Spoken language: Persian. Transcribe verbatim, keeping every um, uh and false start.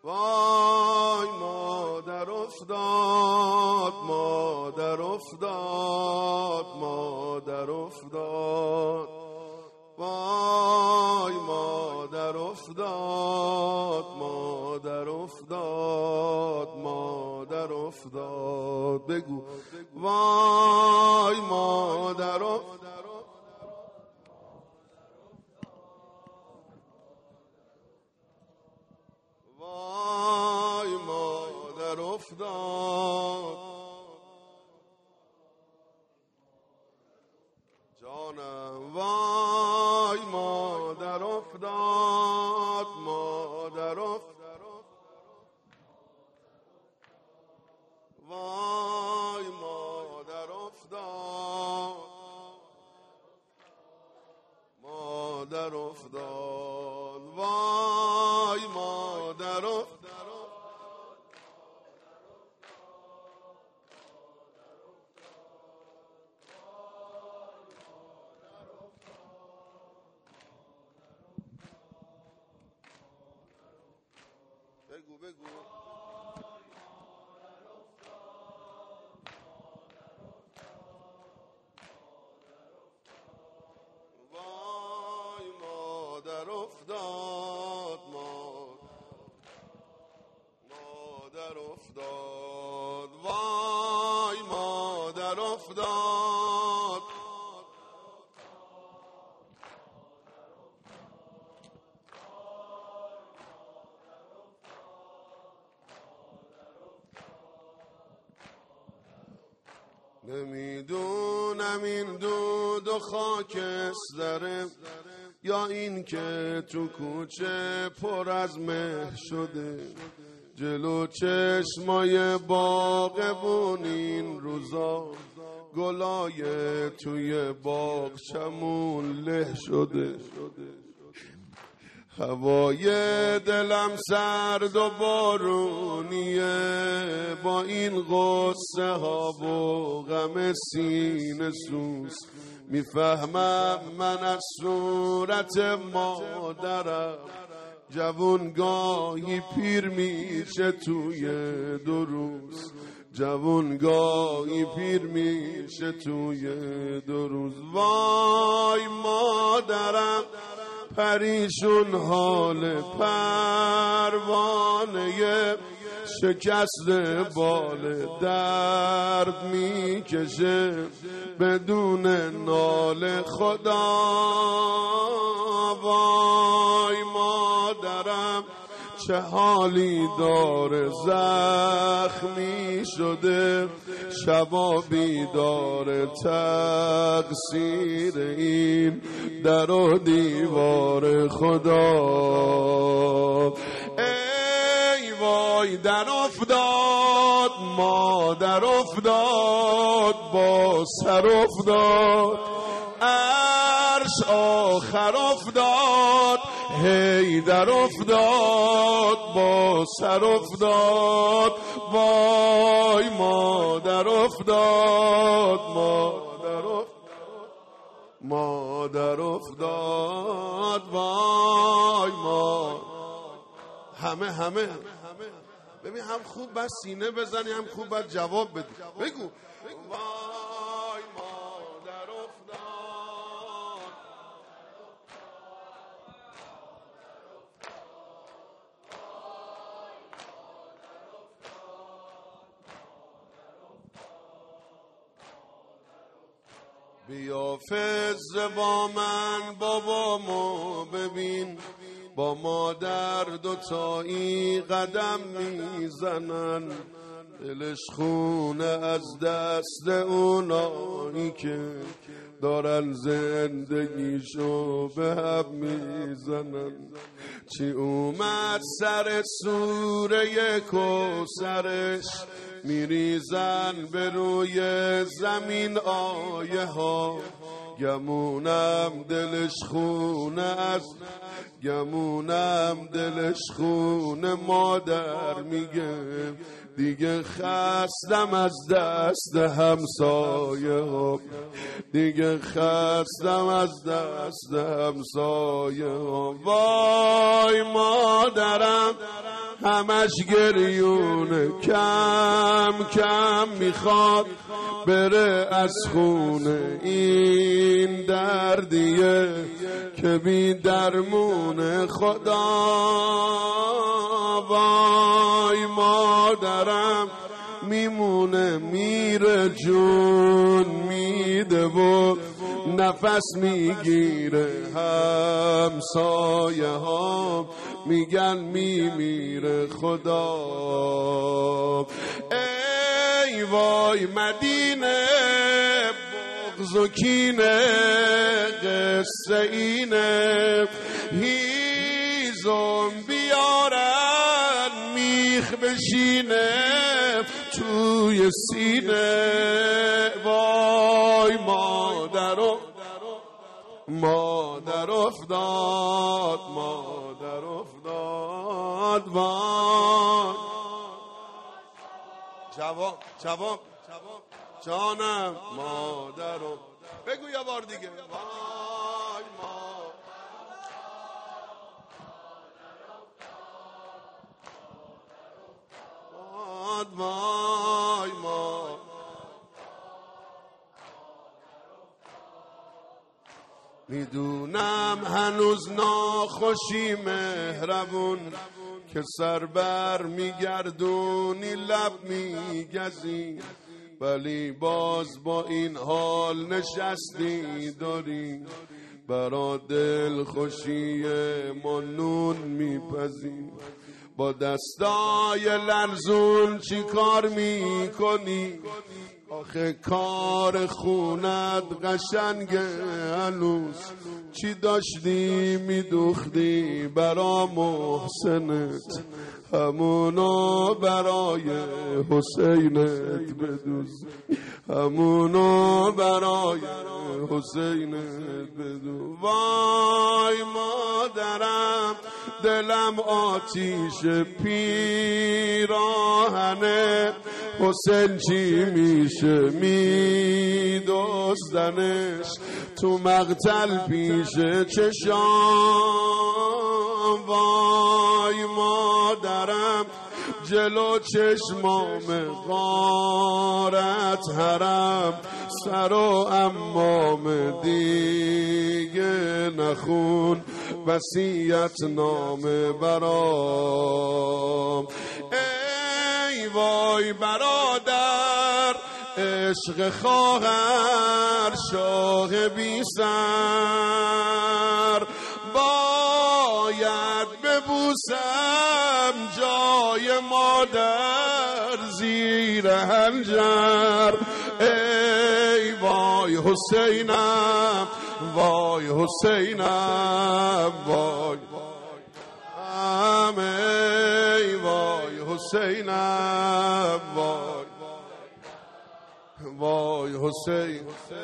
وای مادر افتاد، مادر افتاد، مادر افتاد، وای مادر افتاد، مادر افتاد، مادر افتاد. بگو وای مادر افتاد، وای مادر افتاد، جانم وای مادر افتاد، مادر افتاد، وای مادر افتاد، مادر افتاد، وای مادر افتاد. بگو بگو وای مادر افتاد، مادر افتاد، وای مادر افتاد، نمیدونم این دود و خاکستره یا این که تو کوچه پر از مه شده، جلو چشمای باغبون این روزا گلای توی باغچمون له شده، هوای دلم سرد و بارونیه با این غصه ها و غم سینه سوز، میفهمم من از صورت مادرم جوون گاهی پیر میشه توی دو روز، جوون گاهی پیر میشه توی دو روز. وای مادرم پریشون حال پروانه شکست بال درد میکشه بدون ناله خدا، وای مادرم چه حالی داره زخمی شده شبا بیدار تقصیر این در و دیوار خدا. ای وای در افتاد، مادر افتاد، با سر افتاد، عرش آخر افتاد، هی در افتاد، با سر افتاد، وای مادر افتاد، مادر افتاد، مادر افتاد، وای مادر. همه همه ببین هم خوب بس سینه بزنی هم خوب بس جواب بدی. بگو وای مادر افتاد، بیا فز با من بابامو ببین، با مادر دوتایی قدم میزنن، دلش خونه از دست اونایی که دارن زندگیشو به هم میزنن. چی اومد سر سوره کوثرش میریزن به روی زمین آیه ها، گمونم دلش خونه از گمونم دلش خونه مادر میگه دیگه خستم از دست همسایه ها، دیگه خستم از دست همسایه ها. وای مادرم همش گریونه، کم کم میخواد بره از خونه. این دردیه که بی درمونه. خدا وای مادرم میمونه، میره جون میده و نفس میگیره. همسایه ها میگن میمیره. خدا ای وای مدینه بغض و کینه، قصه اینه هیزم بیارن میخ بشینه توی سینه. وای مادر و مادر افتاد، مادر افتاد. وای جواب جواب جانم مادر رو بگو یه بار دیگه. وای مادر وای ما میدونم هنوز ناخوشی مهربون که سر بر میگردونی لب میگزی، ولی باز با این حال نشستی داری برا دل خوشی ما نون میپزی. با دستای لرزون چی کار میکنی؟ آخه کار خونت قشنگه هنوز. چی داشتی میدوختی برا محسنت، همونو برای حسینت بدوز، همونو برای حسینت بدوز. وای مادرم دلم آتیش پیراهنه، حسین چی میشه میدوزدنش تو مقتل پیش چشام. وای مادرم جلو چشمام غارت حرم، سر و امام دیگه نخون وصیت نامه برام. ای وای برادر عشق خواهر شاه بی سر، باید ببوسم جای مادر زیر هنجر. ای وای حسینم، وای حسینم، وای ای وای حسینم، وای وای حسین.